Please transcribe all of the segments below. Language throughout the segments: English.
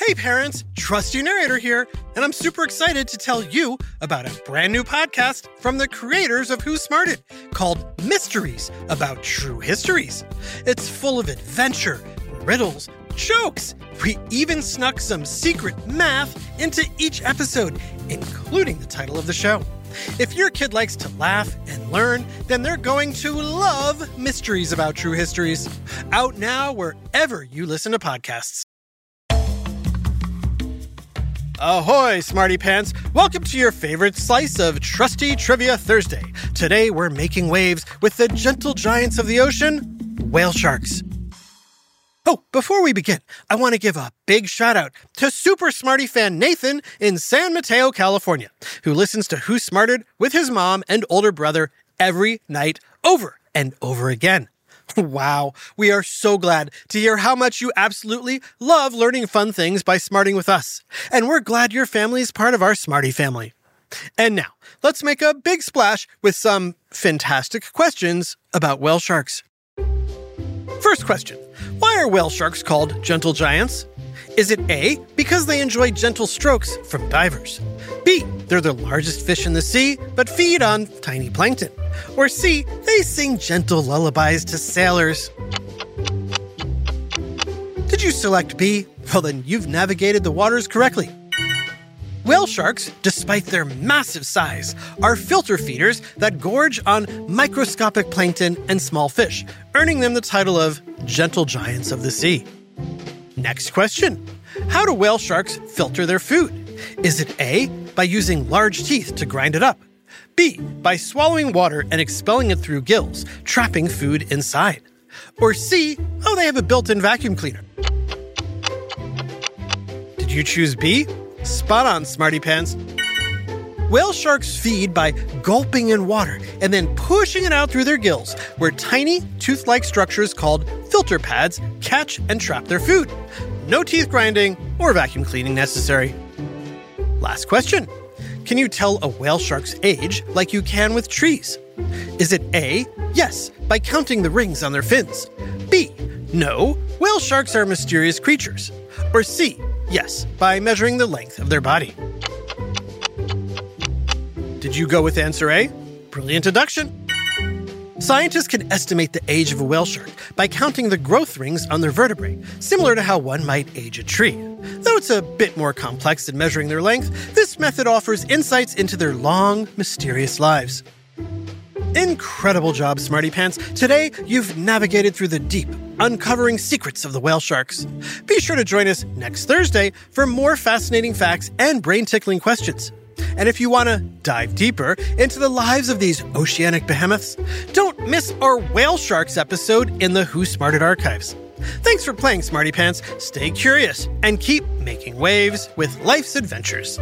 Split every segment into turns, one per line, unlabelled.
Hey parents, Trusty Narrator here, and I'm super excited to tell you about a brand new podcast from the creators of Who Smarted called Mysteries About True Histories. It's full of adventure, riddles, jokes. We even snuck some secret math into each episode, including the title of the show. If your kid likes to laugh and learn, then they're going to love Mysteries About True Histories. Out now wherever you listen to podcasts. Ahoy, Smarty Pants! Welcome to your favorite slice of Trusty Trivia Thursday. Today we're making waves with the gentle giants of the ocean, whale sharks. Oh, before we begin, I want to give a big shout out to Super Smarty fan Nathan in San Mateo, California, who listens to Who Smarted with his mom and older brother every night over and over again. Wow, we are so glad to hear how much you absolutely love learning fun things by smarting with us. And we're glad your family is part of our Smarty family. And now, let's make a big splash with some fantastic questions about whale sharks. First question, why are whale sharks called gentle giants? Is it A, because they enjoy gentle strokes from divers? B, they're the largest fish in the sea, but feed on tiny plankton? Or C, they sing gentle lullabies to sailors? Did you select B? Well, then you've navigated the waters correctly. Whale sharks, despite their massive size, are filter feeders that gorge on microscopic plankton and small fish, earning them the title of gentle giants of the sea. Next question. How do whale sharks filter their food? Is it A, by using large teeth to grind it up? B, by swallowing water and expelling it through gills, trapping food inside? Or C, they have a built-in vacuum cleaner? Did you choose B? Spot on, Smarty Pants. Whale sharks feed by gulping in water and then pushing it out through their gills, where tiny, tooth-like structures called filter pads catch and trap their food. No teeth grinding or vacuum cleaning necessary. Last question. Can you tell a whale shark's age like you can with trees? Is it A, yes, by counting the rings on their fins? B, no, whale sharks are mysterious creatures? Or C, yes, by measuring the length of their body? Did you go with answer A? Brilliant deduction. Scientists can estimate the age of a whale shark by counting the growth rings on their vertebrae, similar to how one might age a tree. Though it's a bit more complex than measuring their length, this method offers insights into their long, mysterious lives. Incredible job, Smarty Pants. Today, you've navigated through the deep, uncovering secrets of the whale sharks. Be sure to join us next Thursday for more fascinating facts and brain-tickling questions. And if you want to dive deeper into the lives of these oceanic behemoths, don't miss our Whale Sharks episode in the Who Smarted archives. Thanks for playing, Smarty Pants. Stay curious and keep making waves with life's adventures.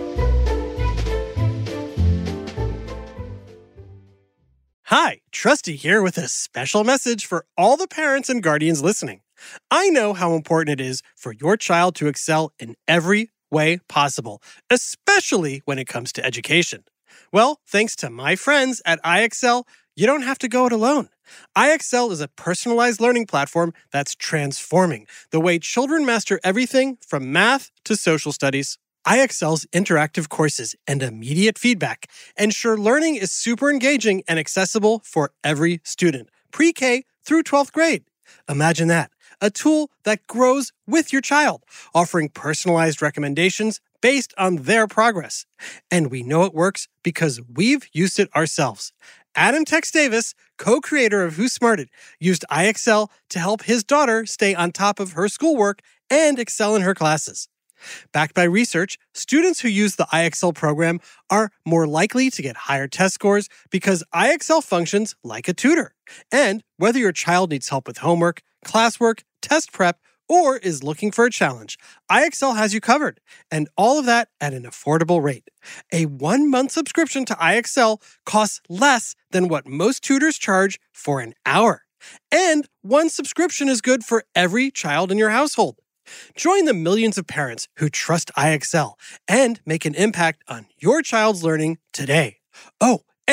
Hi, Trusty here with a special message for all the parents and guardians listening. I know how important it is for your child to excel in every way possible, especially when it comes to education. Well, thanks to my friends at IXL, you don't have to go it alone. IXL is a personalized learning platform that's transforming the way children master everything from math to social studies. IXL's interactive courses and immediate feedback ensure learning is super engaging and accessible for every student, pre-K through 12th grade. Imagine that. A tool that grows with your child, offering personalized recommendations based on their progress. And we know it works because we've used it ourselves. Adam Tex Davis, co-creator of Who Smarted, used IXL to help his daughter stay on top of her schoolwork and excel in her classes. Backed by research, students who use the IXL program are more likely to get higher test scores because IXL functions like a tutor. And whether your child needs help with homework, classwork, test prep, or is looking for a challenge, IXL has you covered, and all of that at an affordable rate. A 1-month subscription to IXL costs less than what most tutors charge for an hour. And one subscription is good for every child in your household. Join the millions of parents who trust IXL and make an impact on your child's learning today. Oh, and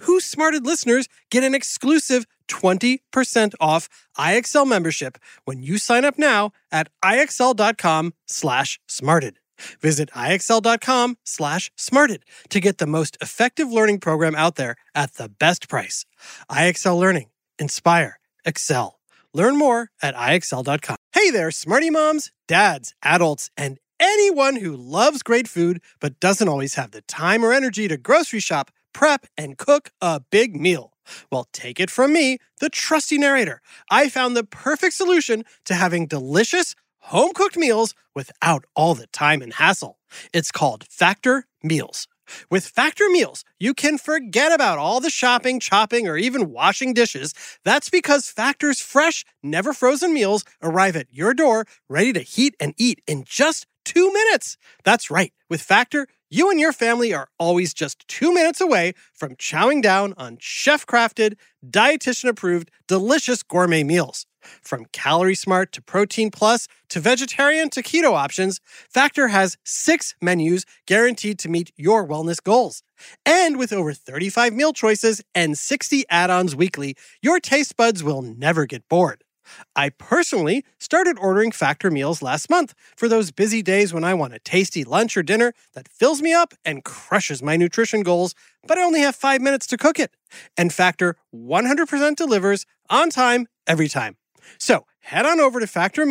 Who Smarted listeners get an exclusive 20% off IXL membership when you sign up now at IXL.com/smarted. Visit IXL.com/smarted to get the most effective learning program out there at the best price. IXL Learning. Inspire. Excel. Learn more at IXL.com. Hey there, Smarty moms, dads, adults, and anyone who loves great food but doesn't always have the time or energy to grocery shop, prep, and cook a big meal. Well, take it from me, the trusty narrator. I found the perfect solution to having delicious, home-cooked meals without all the time and hassle. It's called Factor Meals. With Factor Meals, you can forget about all the shopping, chopping, or even washing dishes. That's because Factor's fresh, never frozen meals arrive at your door, ready to heat and eat in just 2 minutes. That's right. With Factor, you and your family are always just 2 minutes away from chowing down on chef-crafted, dietitian-approved, delicious gourmet meals. From Calorie Smart to Protein Plus to vegetarian to keto options, Factor has 6 menus guaranteed to meet your wellness goals. And with over 35 meal choices and 60 add-ons weekly, your taste buds will never get bored. I personally started ordering Factor meals last month for those busy days when I want a tasty lunch or dinner that fills me up and crushes my nutrition goals, but I only have 5 minutes to cook it. And Factor 100% delivers on time, every time. So head on over to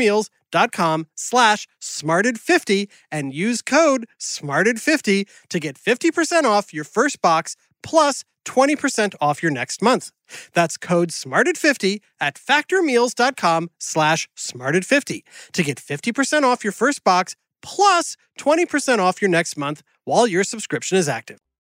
factormeals.com/smarted50 and use code SMARTED50 to get 50% off your first box plus 20% off your next month. That's code SMARTED50 at factormeals.com/smarted50 to get 50% off your first box plus 20% off your next month while your subscription is active.